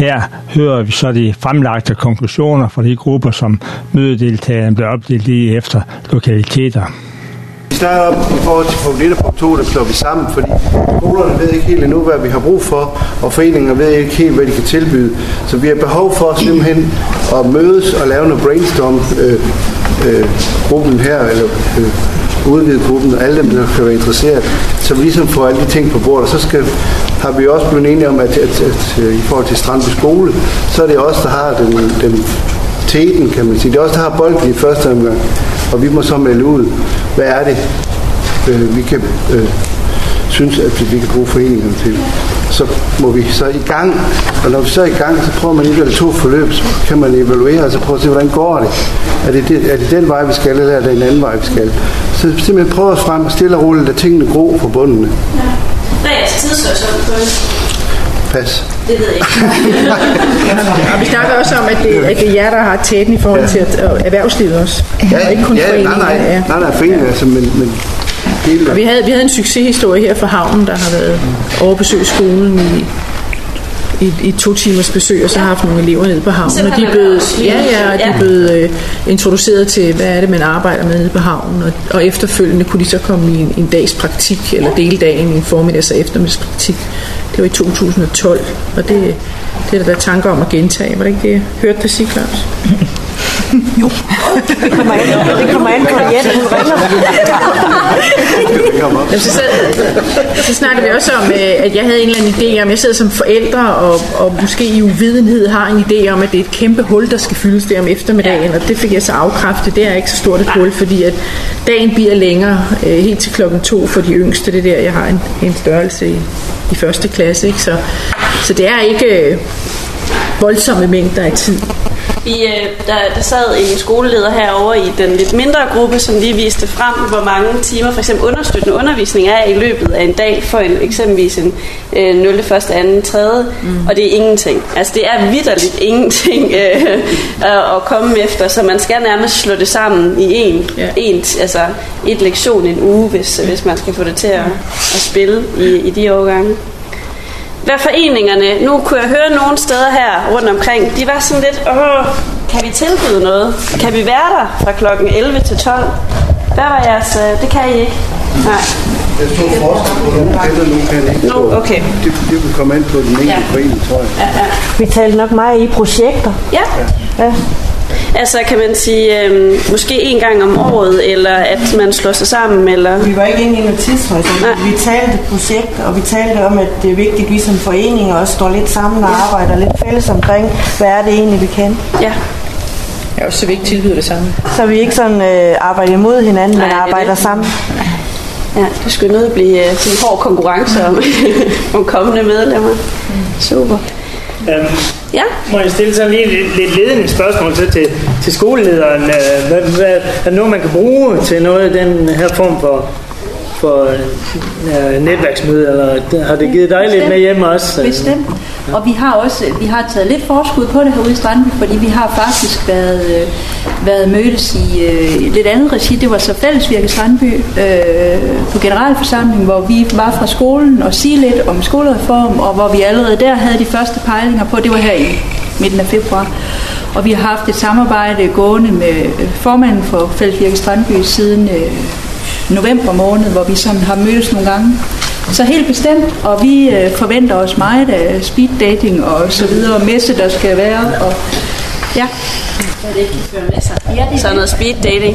Her hører vi så de fremlagte konklusioner fra de grupper, som mødedeltagerne blev opdelt i efter lokaliteter. Vi snakker om i forhold til punkt 1 og punkt 2, der slår vi sammen, fordi skolerne ved ikke helt endnu, hvad vi har brug for, og foreninger ved ikke helt, hvad de kan tilbyde. Så vi har behov for simpelthen at mødes og lave noget brainstorm gruppen her, eller udvide gruppen, og alle dem, der kan være interesseret, så vi ligesom får alle de ting på bordet. Og så har vi også blevet enige om, at i forhold til Strandby Skole, så er det os, der har den teten, kan man sige. Det er os, der har bolden i første omgang, og vi må så melde ud, hvad er det, vi kan synes, at vi kan bruge foreningerne til. Så må vi så i gang, og når vi så er i gang, så prøver man et eller to forløb, så kan man evaluere, og så prøve at se, hvordan går det. Er det den vej, vi skal, eller er det en anden vej, vi skal? Så simpelthen prøve os frem og stille og roligt, lade tingene gro fra bundene. Ja. Hvad er jeres tidshorisont på det? Pas. Det ved jeg ikke. Og vi snakker også om, at det er jer, der har tæten i forhold til erhvervslivet også. Ja, ikke kun nej, foreninger, altså, men og vi havde en succeshistorie her fra havnen, der har været overbesøgt skolen i 2 timers besøg, og så har haft nogle elever nede på havnen, og de er blevet introduceret til, hvad er det, man arbejder med nede på havnen, og efterfølgende kunne de så komme i en dags praktik, eller deldagen i en formiddags- og eftermiddagspraktik. Det var i 2012, og det er der tanker om at gentage. Var det ikke det, jeg hørte på sige, Claus? Jo. Det kommer an på Jette, hun ringer. Så snakker vi også om, at jeg havde en eller anden idé om, jeg sidder som forældre og måske i uvidenhed har en idé om, at det er et kæmpe hul, der skal fyldes der om eftermiddagen, og det fik jeg så afkræftet. Det er ikke så stort et hul, fordi at dagen bliver længere, helt til 2:00 for de yngste. Det er der, jeg har en størrelse i første klasse, ikke? Så det er ikke voldsomme mængder af tid. Der sad en skoleleder herovre i den lidt mindre gruppe, som lige viste frem, hvor mange timer for eksempel understøttende undervisning er i løbet af en dag for eksempelvis en 0., 1., 2., 3. Og det er ingenting. Altså det er vitterligt ingenting at komme efter, så man skal nærmest slå det sammen i et lektion en uge, hvis man skal få det til at spille i de årgange. Hvad foreningerne, nu kunne jeg høre nogle steder her rundt omkring, de var sådan lidt, kan vi tilbyde noget? Kan vi være der fra klokken 11 til 12? Hvad var jeres, det kan I ikke? Nej. Jeg tror forskel på nogle eller nogle kan ikke. Okay. Det vil komme ind på den enkelte forening, tror jeg. Ja. Vi talte nok meget i projekter. Ja. Altså kan man sige, måske en gang om året, eller at man slår sig sammen, eller... Vi var ikke inde i noget tidshorisont. Vi talte projekt, og vi talte om, at det er vigtigt, at vi som foreninger også står lidt sammen og arbejder lidt fælles omkring, hvad er det egentlig, vi kan. Ja. Ja, og så vi ikke tilbyder det samme. Så vi ikke sådan arbejder imod hinanden, men arbejder sammen. Ja, det skulle nødt blive til en hård konkurrence om kommende medlemmer. Super. Ja. Må jeg stille sådan lige lidt ledende spørgsmål til skolelederen? Hvad er noget, man kan bruge til noget af den her form for netværksmøde, eller har det givet dig lidt med hjem også? Bestemt. Og vi har taget lidt forskud på det herude i Strandby, fordi vi har faktisk været mødtes i lidt andet regi. Det var så Fællesvirke Strandby på generalforsamling, hvor vi var fra skolen og sige lidt om skolereform, og hvor vi allerede der havde de første pejlinger på. Det var her i midten af februar. Og vi har haft et samarbejde gående med formanden for Fællesvirke Strandby siden november måned, hvor vi sådan har mødtes nogle gange. Så helt bestemt, og vi forventer os meget af speed dating og så videre, og messe der skal være, og ja. Det ikke kan føre med sig. Ja, så noget speed dating.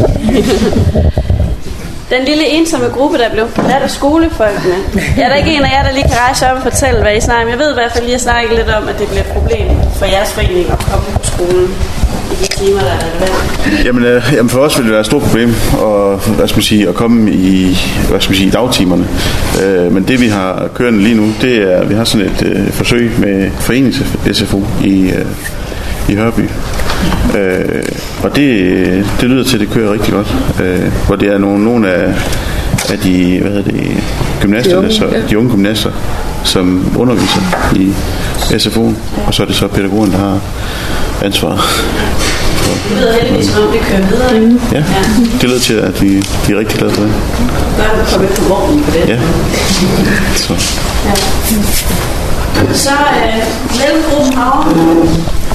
Den lille ensomme gruppe, der blev forladt af skolefolkene. Er der ikke en af jer, der lige kan rejse op og fortælle, hvad I snakker om? Jeg ved i hvert fald lige at snakke lidt om, at det bliver et problem for jeres forening at komme på skolen i de timer, der er relevant. Jamen for os vil det være et stort problem at komme i dagtimerne. Men det vi har kørende lige nu, det er, vi har sådan et forsøg med forenings-SFO i Hørby. Og det lyder til, at det kører rigtig godt. Hvor det er nogle af de gymnasterne, de unge gymnaster, som underviser i SFO'en, og så er det så pædagogen, der har ansvaret. Det lyder heldigvis, som om det kører videre. Ja, det lyder til, at vi er rigtig glade for det. Der er du kommet på vognen på det. Ja. Så. Ja. Så mellemgruppen herovre.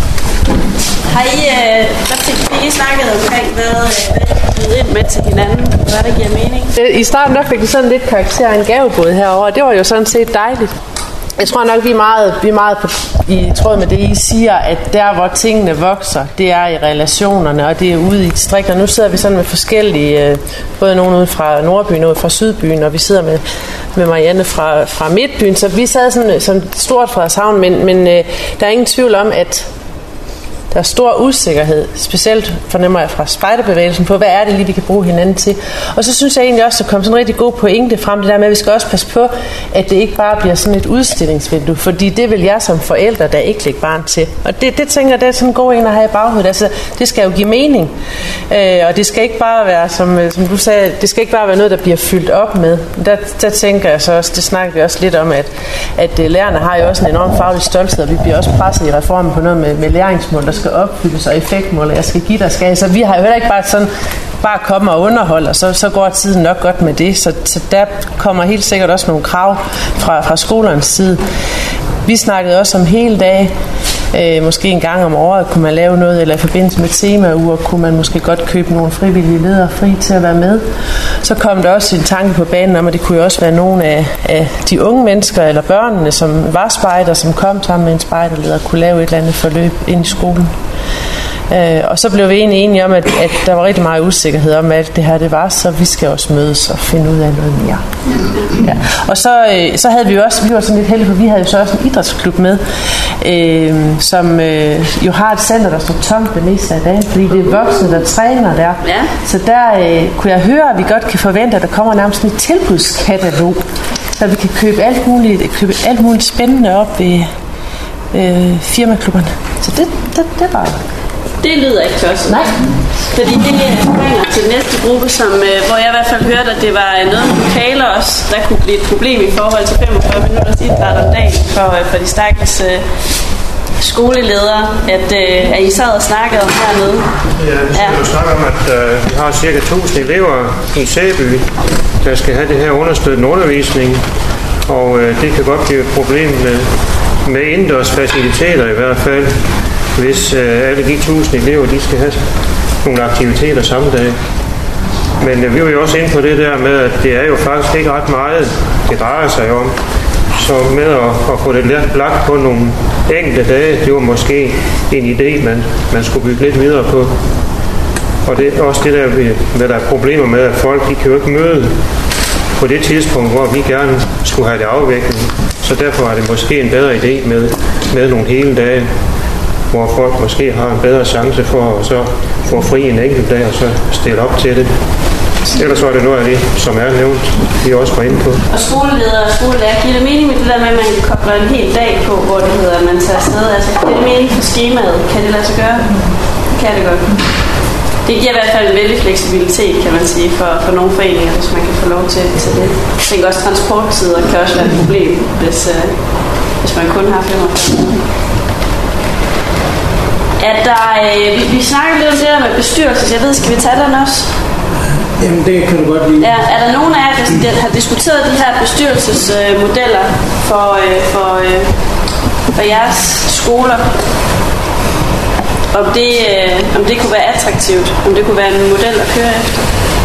Har I snakket omkring, hvad I byder ind med til hinanden, hvad der giver mening? I starten nok fik vi sådan lidt karakter af en gavebåd herovre, og det var jo sådan set dejligt. Jeg tror nok, vi er meget i tråd med det, I siger, at der, hvor tingene vokser, det er i relationerne, og det er ude i distrikter. Nu sidder vi sådan med forskellige, både nogen ude fra Nordbyen, noget fra Sydbyen, og vi sidder med Marianne fra Midtbyen, så vi sad sådan stort Frederikshavn, men der er ingen tvivl om, at der er stor usikkerhed, specielt fornemmer jeg fra spejderbevægelsen, på hvad er det lige, vi kan bruge hinanden til. Og så synes jeg egentlig også, at der kom sådan en rigtig god pointe frem, det der med, at vi skal også passe på, at det ikke bare bliver sådan et udstillingsvindue, fordi det vil jeg som forældre, der ikke lægger barn til. Og det tænker jeg, det er sådan en god en at have i baghovedet. Altså, det skal jo give mening. Og det skal ikke bare være, som du sagde, det skal ikke bare være noget, der bliver fyldt op med. Der tænker jeg så også, det snakker vi også lidt om, at lærerne har jo også en enorm faglig stolthed, og vi bliver også presset i reformen på noget med læringsmål, der skal opfyldes, og effektmål, og jeg skal give dig skal. Så vi har jo heller ikke bare komme og underholde, og så går tiden nok godt med det. Så der kommer helt sikkert også nogle krav fra skolernes side. Vi snakkede også om hele dag, måske en gang om året kunne man lave noget, eller i forbindelse med temauger kunne man måske godt købe nogle frivillige ledere fri til at være med. Så kom der også en tanke på banen om, at det kunne jo også være nogle af de unge mennesker eller børnene, som var spejder, som kom sammen med en spejderleder, kunne lave et eller andet forløb ind i skolen. Og så blev vi egentlig enige om, at der var rigtig meget usikkerhed om, at det her det var, så vi skal også mødes og finde ud af noget mere. Ja. Og så havde vi jo også, vi var sådan lidt heldige, for vi havde jo så også en idrætsklub med, som jo har et center, der står tomt det meste af dagen, fordi det er voksne, der træner der. Ja. Så der kunne jeg høre, at vi godt kan forvente, at der kommer nærmest et tilbudskatalog, så vi kan købe alt muligt spændende op ved firmaklubberne. Så det var det lyder ikke tosset. Nej. Fordi det bringer til næste gruppe, hvor jeg i hvert fald hørte, at det var noget med lokaler også, der kunne blive et problem i forhold til 45 minutters idræt om dagen for de stakkels skoleledere, at I sad og snakkede om hernede. Ja, vi skal jo snakke om, at vi har cirka 1000 elever i Sæby, der skal have det her understøttende undervisning, og det kan godt blive et problem med indendørs faciliteter i hvert fald, hvis alle de 1000 elever, de skal have nogle aktiviteter samme dag. Men vi er jo også inde på det der med, at det er jo faktisk ikke ret meget, det drejer sig om. Så med at få det lagt på nogle enkelte dage, det var måske en idé, man skulle bygge lidt videre på. Og det er også det der, med der er problemer med, at folk de kan jo ikke møde på det tidspunkt, hvor vi gerne skulle have det afviklet. Så derfor er det måske en bedre idé med nogle hele dage, hvor folk måske har en bedre chance for at så få fri en enkelt dag og så stille op til det. Ellers så er det noget af det, som er nævnt, vi også var inde på. Og skoleledere og skolelærer, giver det mening med det der med, at man kobler en hel dag på, hvor det hedder, at man tager afsted? Altså, giver det mening for skemaet? Kan det lade sig gøre? Kan det godt. Det giver i hvert fald en vældig fleksibilitet, kan man sige, for nogle foreninger, hvis man kan få lov til det. Jeg tænker også, transporttider kan også være et problem, hvis man kun har 45. Vi snakker lidt om det der med bestyrelse. Jeg ved, skal vi tage den også? Jamen, det kan du godt lide. Ja, er der nogen af jer, der har diskuteret de her bestyrelsesmodeller for jeres skoler? Om det kunne være attraktivt? Om det kunne være en model at køre efter?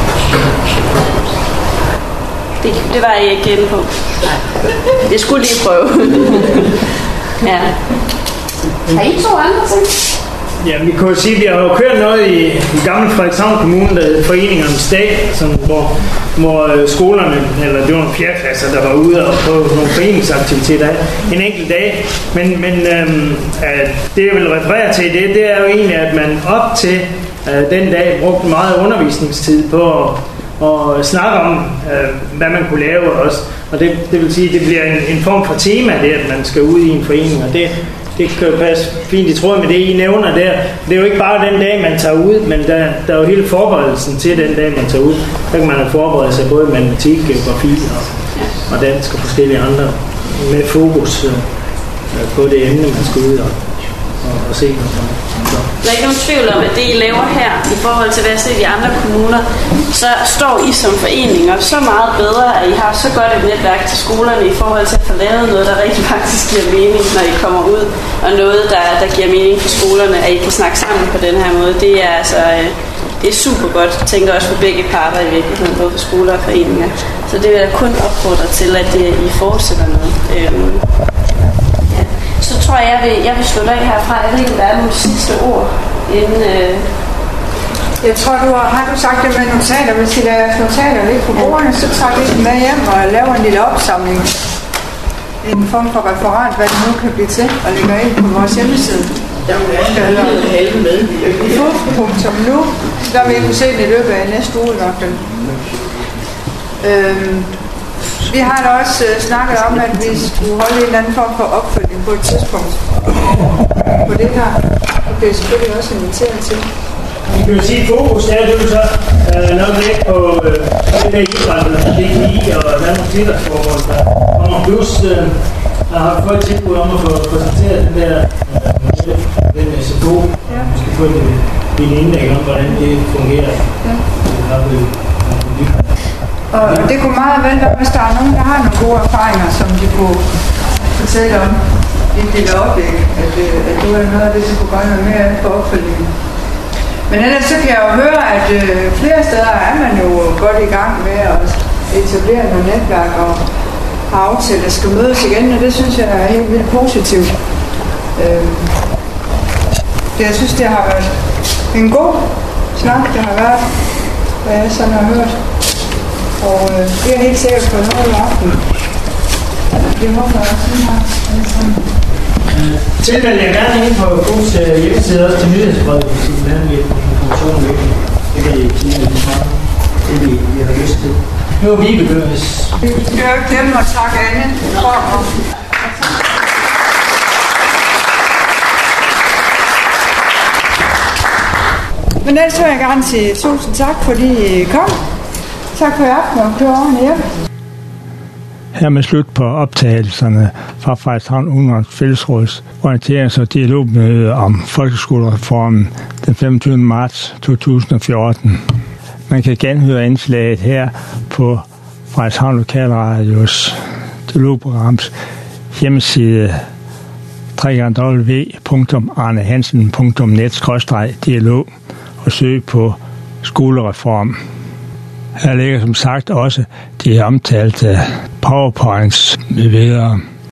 Det var jeg ikke inde på. Jeg skulle lige prøve. Ja. Har I to andre ting? Ja, vi kan jo sige, at vi har jo kørt noget i gamle Frederikshavn Kommune, der hed Foreningernes Dag, hvor skolerne, eller det var nogle fjerdeklasser, der var ude og på nogle foreningsaktiviteter en enkelt dag. Men det jeg vil referere til, det er jo egentlig, at man op til den dag brugte meget undervisningstid på at snakke om, hvad man kunne lave også. Og det vil sige, at det bliver en form for tema, det at man skal ud i en forening, og det kan jo passe fint i tråd med det, I nævner der. Det er jo ikke bare den dag, man tager ud, men der er jo hele forberedelsen til den dag, man tager ud. Der kan man have forberedt sig både matematik, geografi og dansk og forskellige andre, med fokus på det emne, man skal ud at se noget. Der er ikke nogen tvivl om, at det, I laver her, i forhold til, hvad jeg ser i andre kommuner, så står I som foreninger så meget bedre, at I har så godt et netværk til skolerne i forhold til at få lavet noget, der rigtig faktisk giver mening, når I kommer ud, og noget, der giver mening for skolerne, at I kan snakke sammen på den her måde. Det er altså... Det er super godt. Jeg tænker også på begge parter i virkeligheden, både for skoler og foreninger. Så det vil jeg kun opfordre til, at I fortsætter med. Ja. Så tror jeg vil slutte af herfra. Jeg ved ikke, hvad er nogle sidste ord, inden... Jeg tror, har du sagt det med notater. Hvis I lader notater ligge på bordene, så tager vi dem med hjem og laver en lille opsamling. En form for referat, hvad det nu kan blive til, og lægger ind på vores hjemmeside. Fuf.nu, der vil I kunne se det i løbet af næste uge i hvert fald. Vi har da også snakket om, at vi skulle holde en eller anden form for opfølgning på et tidspunkt på det her. Og det er selvfølgelig også inviteret til. Vi kan jo sige, at fokus er det så nok lidt på det der idræt, DGI og Danmarks Idrætsforbund, der kommer plus har fået tilbud om at få præsenteret den der den SFO. Vi skal få et indlæg om, hvordan det fungerer. Ja. Og det kunne meget vel være, hvis der er nogen, der har nogle gode erfaringer, som de kunne fortælle om i et lille oplæg, at det var noget af det, som kunne gøre noget mere på opfølgningen. Men ellers så kan jeg jo høre, at flere steder er man jo godt i gang med at etablere nogle netværk og har aftalt, at skal mødes igen, og det synes jeg er helt vildt positivt. Jeg synes, det har været en god snak, det har været, hvad jeg sådan har hørt. Og det er helt sikkert på noget i aften. Det håber jeg også, vi har. Tilmeld jeg gerne ind på Go's hjemmeside også til nyhedsbrevet, hvis I vil have lidt information med. Det kan I tilmelde lige meget. Det vi har lyst til. Nu er vi begyndt. Vi skal jo ikke glemme at takke Anne for at... Men ellers vil jeg gerne sige tusind tak, fordi I kom. Tak for i aften og køre over hjem. Hermed slut på optagelserne fra Frederikshavn Ungdoms Fællesråds orienterings- og dialogmøde om folkeskolereformen den 25. marts 2014. Man kan genhøre indslaget her på Frederikshavn Lokalradios dialogprograms hjemmeside www.arnehansen.net/dialog og søg på skolereform. Her ligger som sagt også de omtalte PowerPoints med videre.